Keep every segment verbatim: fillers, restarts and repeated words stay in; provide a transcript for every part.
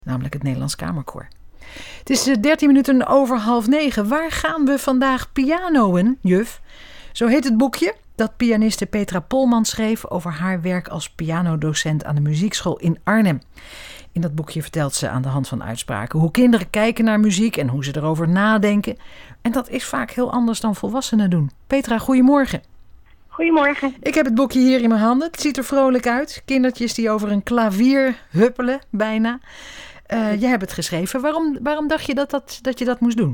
Namelijk het Nederlands Kamerkoor. Het is dertien minuten over half negen. Waar gaan we vandaag pianoën, juf? Zo heet het boekje dat pianiste Petra Polman schreef over haar werk als pianodocent aan de muziekschool in Arnhem. In dat boekje vertelt ze aan de hand van uitspraken hoe kinderen kijken naar muziek en hoe ze erover nadenken. En dat is vaak heel anders dan volwassenen doen. Petra, goedemorgen. Goedemorgen. Ik heb het boekje hier in mijn handen. Het ziet er vrolijk uit. Kindertjes die over een klavier huppelen, bijna. Uh, jij hebt het geschreven. Waarom, waarom dacht je dat, dat, dat je dat moest doen?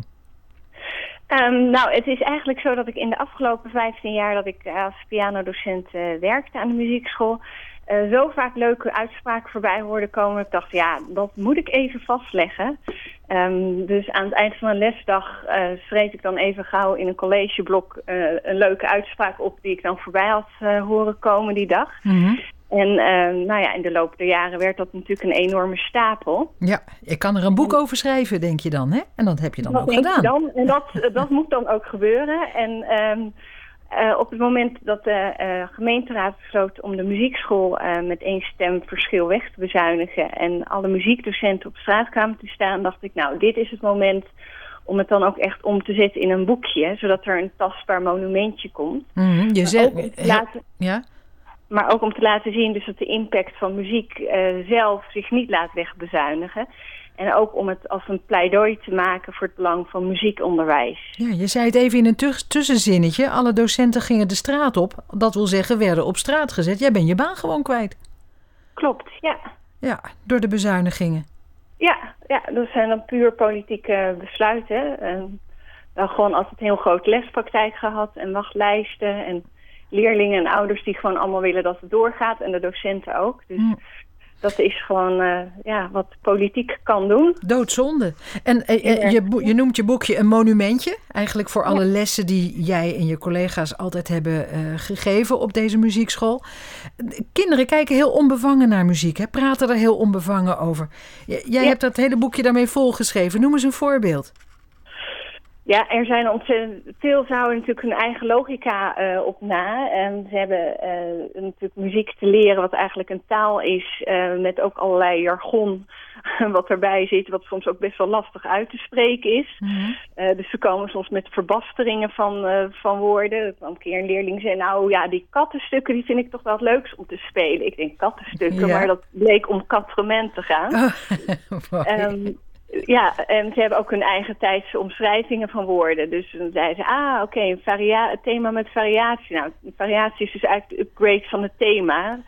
Um, nou, het is eigenlijk zo dat ik in de afgelopen vijftien jaar dat ik als pianodocent uh, werkte aan de muziekschool, uh, zo vaak leuke uitspraken voorbij hoorde komen. Ik dacht, ja, dat moet ik even vastleggen. Um, dus aan het eind van een lesdag uh, schreef ik dan even gauw in een collegeblok uh, een leuke uitspraak op die ik dan voorbij had uh, horen komen die dag. Mm-hmm. En uh, nou ja, in de loop der jaren werd dat natuurlijk een enorme stapel. Ja, ik kan er een boek over schrijven, denk je dan, hè? En dat heb je dan dat ook gedaan. Dan. En dat, dat moet dan ook gebeuren. En um, uh, op het moment dat de uh, gemeenteraad besloot om de muziekschool uh, met één stem verschil weg te bezuinigen en alle muziekdocenten op straat kwamen te staan, dacht ik, nou, dit is het moment om het dan ook echt om te zetten in een boekje, zodat er een tastbaar monumentje komt. Mm-hmm, je zegt... Laten... Ja? Maar ook om te laten zien dus dat de impact van muziek uh, zelf zich niet laat wegbezuinigen. En ook om het als een pleidooi te maken voor het belang van muziekonderwijs. Ja, je zei het even in een t- tussenzinnetje. Alle docenten gingen de straat op. Dat wil zeggen, werden op straat gezet. Jij bent je baan gewoon kwijt. Klopt, ja. Ja, door de bezuinigingen. Ja, ja, dat zijn dan puur politieke besluiten. Uh, dan gewoon altijd een heel groot lespraktijk gehad en wachtlijsten en leerlingen en ouders die gewoon allemaal willen dat het doorgaat. En de docenten ook. Dus mm. dat is gewoon uh, ja, wat politiek kan doen. Doodzonde. En uh, uh, je, je noemt je boekje een monumentje. Eigenlijk voor alle ja. lessen die jij en je collega's altijd hebben uh, gegeven op deze muziekschool. Kinderen kijken heel onbevangen naar muziek. Hè? Praten er heel onbevangen over. J- jij ja. hebt dat hele boekje daarmee volgeschreven. Noem eens een voorbeeld. Ja, er zijn ontzettend veel zouden natuurlijk hun eigen logica uh, op na. En ze hebben uh, natuurlijk muziek te leren wat eigenlijk een taal is, uh, met ook allerlei jargon wat erbij zit, wat soms ook best wel lastig uit te spreken is. Mm-hmm. Uh, dus ze komen soms met verbasteringen van, uh, van woorden. Er kwam een keer een leerling zei, nou ja, die kattenstukken die vind ik toch wel het leukst om te spelen. Ik denk kattenstukken, ja. Maar dat bleek om katrement te gaan. Oh, um, Ja, en ze hebben ook hun eigen tijdse omschrijvingen van woorden. Dus dan zeiden ze, ah, oké, okay, een varia- het thema met variatie. Nou, variatie is dus eigenlijk de upgrade van het thema.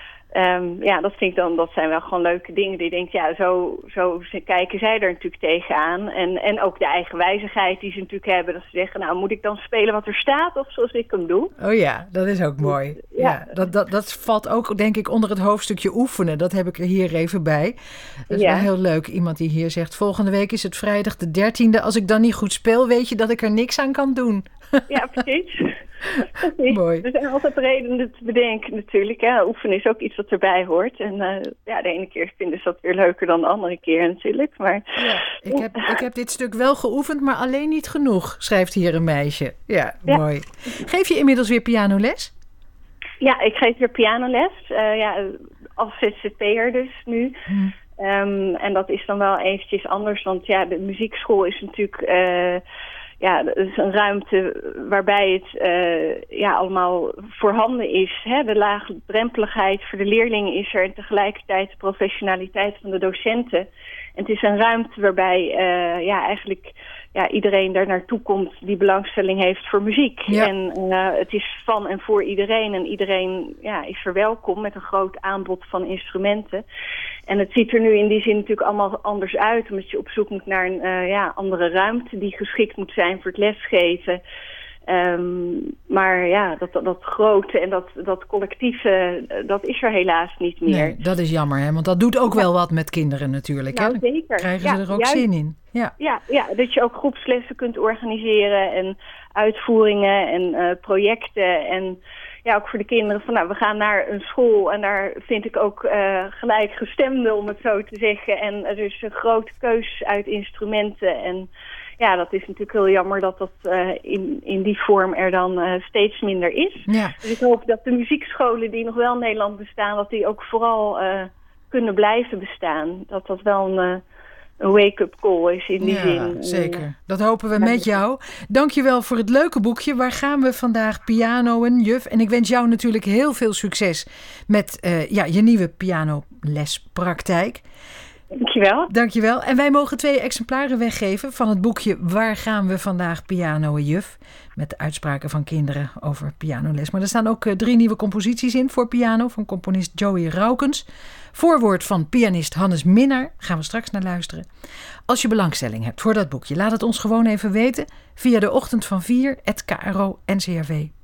Um, ja, dat vind ik dan, dat zijn wel gewoon leuke dingen. Die denk, ja, zo, zo kijken zij er natuurlijk tegenaan. En, en ook de eigenwijzigheid die ze natuurlijk hebben. Dat ze zeggen, nou, moet ik dan spelen wat er staat of zoals ik hem doe? Oh ja, dat is ook mooi. Ja, ja dat, dat, dat valt ook, denk ik, onder het hoofdstukje oefenen. Dat heb ik er hier even bij. Dat is ja. wel heel leuk. Iemand die hier zegt, volgende week is het vrijdag de dertiende. Als ik dan niet goed speel, weet je dat ik er niks aan kan doen. Ja, precies. precies. Mooi. Er zijn altijd redenen te bedenken natuurlijk. Hè. Oefenen is ook iets wat erbij hoort. En uh, ja, de ene keer vinden ze dat weer leuker dan de andere keer natuurlijk. Maar, ja, ik, heb, ik heb dit stuk wel geoefend, maar alleen niet genoeg, schrijft hier een meisje. Ja, ja. Mooi. Geef je inmiddels weer pianoles? Ja, ik geef weer pianoles. Uh, ja, als Z Z P'er dus nu. Hmm. Um, en dat is dan wel eventjes anders. Want ja, de muziekschool is natuurlijk... Uh, Ja, dat is een ruimte waarbij het uh, ja, allemaal voorhanden is. Hè? De laagdrempeligheid voor de leerlingen is er en tegelijkertijd de professionaliteit van de docenten. En het is een ruimte waarbij uh, ja, eigenlijk ja, iedereen daar naartoe komt die belangstelling heeft voor muziek. Ja. En uh, het is van en voor iedereen en iedereen ja, is verwelkom met een groot aanbod van instrumenten. En het ziet er nu in die zin natuurlijk allemaal anders uit, omdat je op zoek moet naar een uh, ja, andere ruimte die geschikt moet zijn voor het lesgeven. Um, maar ja, dat, dat, dat grote en dat, dat collectieve, dat is er helaas niet meer. Nee, dat is jammer, hè? Want dat doet ook ja. wel wat met kinderen natuurlijk. Nou, hè? Zeker. Krijgen ja, ze er ook juist, zin in. Ja. Ja, ja, dat je ook groepslessen kunt organiseren en uitvoeringen en uh, projecten en... Ja, ook voor de kinderen van, nou, we gaan naar een school en daar vind ik ook uh, gelijkgestemden, om het zo te zeggen. En er is een grote keus uit instrumenten. En ja, dat is natuurlijk heel jammer dat dat uh, in, in die vorm er dan uh, steeds minder is. Ja. Dus ik hoop dat de muziekscholen die nog wel in Nederland bestaan, dat die ook vooral uh, kunnen blijven bestaan. Dat dat wel een, uh, een wake-up call is in die ja, zin. Zeker. Dat hopen we met jou. Dankjewel voor het leuke boekje. Waar gaan we vandaag pianoën, juf? En ik wens jou natuurlijk heel veel succes met uh, ja, je nieuwe pianolespraktijk. Dankjewel. Dankjewel. En wij mogen twee exemplaren weggeven van het boekje Waar gaan we vandaag pianoën, juf? Met de uitspraken van kinderen over pianoles. Maar er staan ook uh, drie nieuwe composities in voor piano van componist Joey Raukens. Voorwoord van pianist Hannes Minnaar. Gaan we straks naar luisteren. Als je belangstelling hebt voor dat boekje, laat het ons gewoon even weten via de ochtend van vier at k r o n c r v